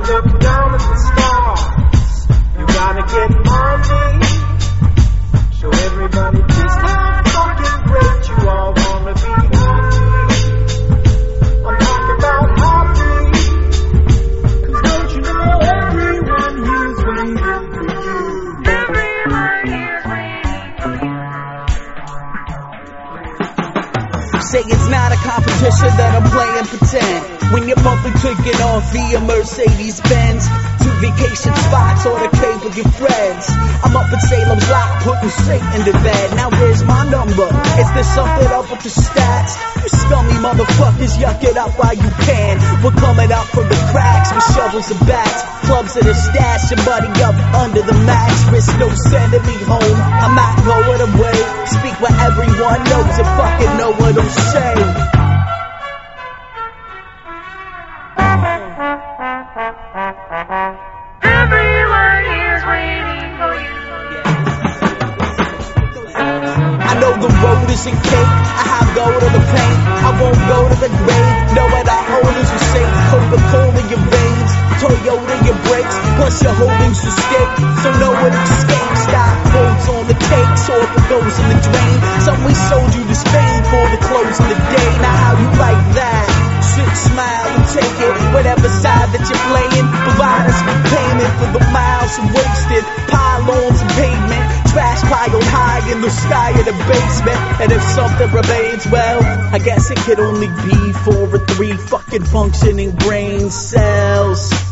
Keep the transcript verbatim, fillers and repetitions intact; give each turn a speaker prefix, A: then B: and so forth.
A: look down at the stars. You gotta get money. Show everybody just how fucking great you all wanna be. I'm talking about happy. Cause don't you know everyone here's waiting for you.
B: Everyone here's waiting for you.
C: Say it's not a competition that I'm playing pretend. When you're bumping, clicking off via Mercedes Benz to vacation spots or the cave with your friends. I'm up in Salem's Lot, putting straight into bed. Now where's my number? Is there something up with the stats? You scummy motherfuckers, yuck it up while you can. We're coming up from the cracks with shovels and bats, clubs that are stashed and buddy up under the max. Risk no sending me home, I'm not going away. Speak what everyone knows and fucking know what I'm saying.
B: Everyone here's waiting for you.
C: I know the road isn't cake, I have gold in the paint. I won't go to the grave, know what I hold is a safe. Coca-Cola in your veins, Toyota your brakes, plus your holdings to stake. So no one escapes, stock quotes on the cake, so if it goes in the drain. Some we sold you to Spain for the close of the day. Now how you like that? Sit, smile and take it, whatever side that you're playing. Provide us with payment for the miles wasted, pylons and pavement, trash piled high in the sky of the basement. And if something remains, well, I guess it could only be for the three fucking functioning brain cells.